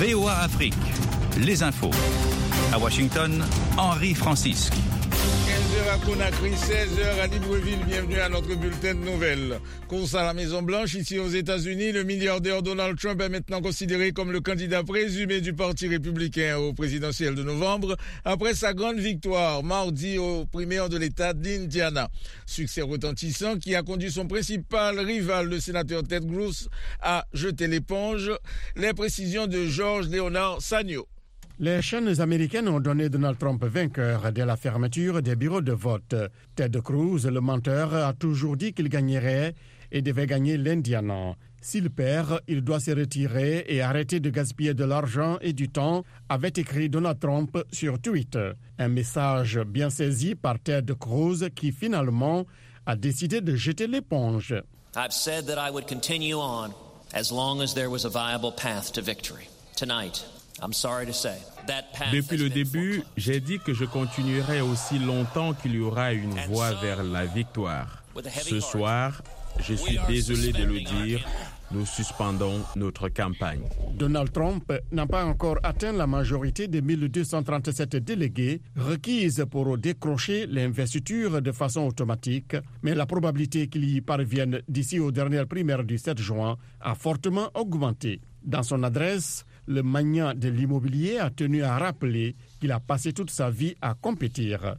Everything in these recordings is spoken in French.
VOA Afrique, les infos. À Washington, Henri Francisque. 15h à Conakry, 16h à Libreville. Bienvenue à notre bulletin de nouvelles. Course à la Maison-Blanche, ici aux États-Unis, le milliardaire Donald Trump est maintenant considéré comme le candidat présumé du Parti républicain au présidentiel de novembre, après sa grande victoire mardi aux primaires de l'État d'Indiana. Succès retentissant qui a conduit son principal rival, le sénateur Ted Cruz, à jeter l'éponge. Les précisions de Georges Léonard Sagno. Les chaînes américaines ont donné Donald Trump vainqueur dès la fermeture des bureaux de vote. Ted Cruz, le menteur, a toujours dit qu'il gagnerait et devait gagner l'Indiana. S'il perd, il doit se retirer et arrêter de gaspiller de l'argent et du temps, avait écrit Donald Trump sur Twitter. Un message bien saisi par Ted Cruz qui finalement a décidé de jeter l'éponge. I've said that I would continue on as long as there was a viable path to victory. Tonight, depuis le début, j'ai dit que je continuerai aussi longtemps qu'il y aura une voie vers la victoire. Ce soir, je suis désolé de le dire, nous suspendons notre campagne. Donald Trump n'a pas encore atteint la majorité des 1237 délégués requises pour décrocher l'investiture de façon automatique, mais la probabilité qu'il y parvienne d'ici aux dernières primaires du 7 juin a fortement augmenté. Dans son adresse, le magnat de l'immobilier a tenu à rappeler qu'il a passé toute sa vie à compétir.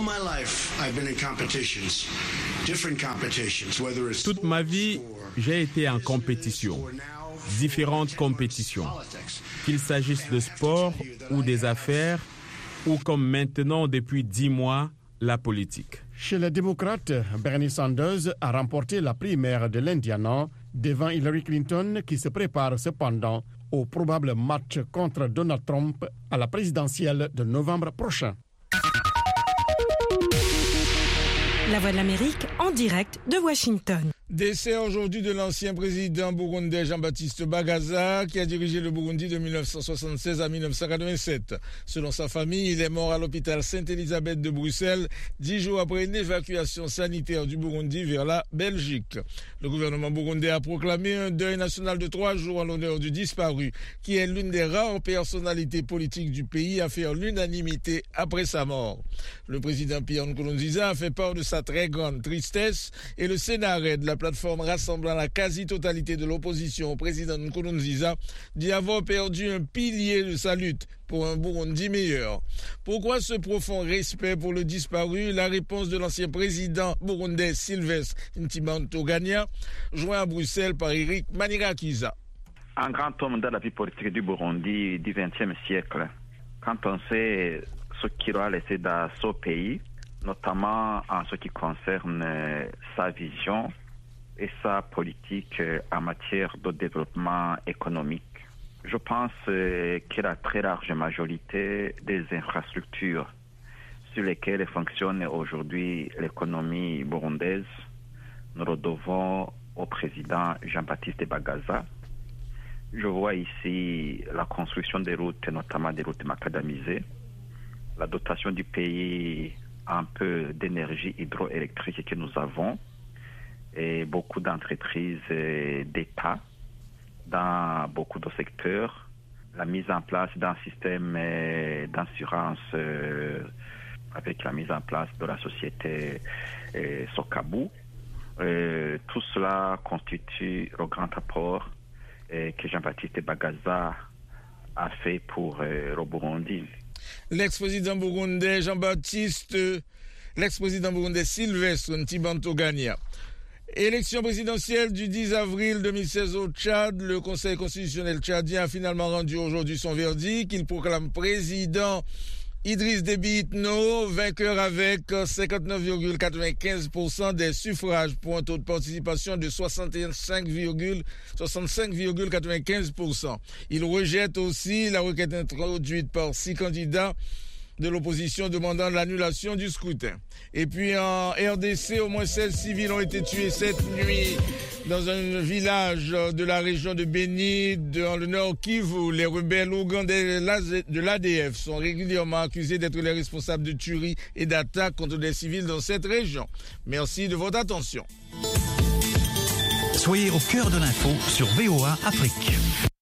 Toute ma vie, j'ai été en compétition, différentes compétitions, qu'il s'agisse de sport ou des affaires, ou comme maintenant depuis 10 mois, la politique. Chez les démocrates, Bernie Sanders a remporté la primaire de l'Indiana devant Hillary Clinton qui se prépare cependant au probable match contre Donald Trump à la présidentielle de novembre prochain. La Voix de l'Amérique en direct de Washington. Décès aujourd'hui de l'ancien président burundais Jean-Baptiste Bagaza qui a dirigé le Burundi de 1976 à 1987. Selon sa famille, il est mort à l'hôpital Sainte-Élisabeth de Bruxelles 10 jours après une évacuation sanitaire du Burundi vers la Belgique. Le gouvernement burundais a proclamé un deuil national de 3 jours en l'honneur du disparu, qui est l'une des rares personnalités politiques du pays à faire l'unanimité après sa mort. Le président Pierre Nkurunziza a fait part de sa très grande tristesse et le Sénat de la plateforme rassemblant la quasi-totalité de l'opposition au président Nkurunziza dit avoir perdu un pilier de sa lutte pour un Burundi meilleur. Pourquoi ce profond respect pour le disparu? La réponse de l'ancien président burundais Sylvestre Ntibantunganya, joint à Bruxelles par Eric Manirakiza. Un grand homme dans la vie politique du Burundi du XXe siècle. Quand on sait ce qu'il a laissé dans ce pays, notamment en ce qui concerne sa vision et sa politique en matière de développement économique. Je pense que la très large majorité des infrastructures sur lesquelles fonctionne aujourd'hui l'économie burundaise, nous le devons au président Jean-Baptiste Bagaza. Je vois ici la construction des routes, notamment des routes macadamisées, la dotation du pays un peu d'énergie hydroélectrique que nous avons, et beaucoup d'entreprises d'État dans beaucoup de secteurs, la mise en place d'un système d'assurance avec la mise en place de la société Sokabu. Tout cela constitue le grand apport que Jean-Baptiste Bagaza a fait pour le Burundi. L'ex-président burundais Sylvestre Ntibantunganya. Élection présidentielle du 10 avril 2016 au Tchad. Le Conseil constitutionnel tchadien a finalement rendu aujourd'hui son verdict. Il proclame président Idriss Déby Itno, vainqueur avec 59,95% des suffrages pour un taux de participation de 65,95%. Il rejette aussi la requête introduite par 6 candidats de l'opposition demandant l'annulation du scrutin. Et puis en RDC, au moins 16 civils ont été tués cette nuit dans un village de la région de Beni, dans le nord Kivu. Les rebelles ougandais de l'ADF sont régulièrement accusés d'être les responsables de tueries et d'attaques contre des civils dans cette région. Merci de votre attention. Soyez au cœur de l'info sur VOA Afrique.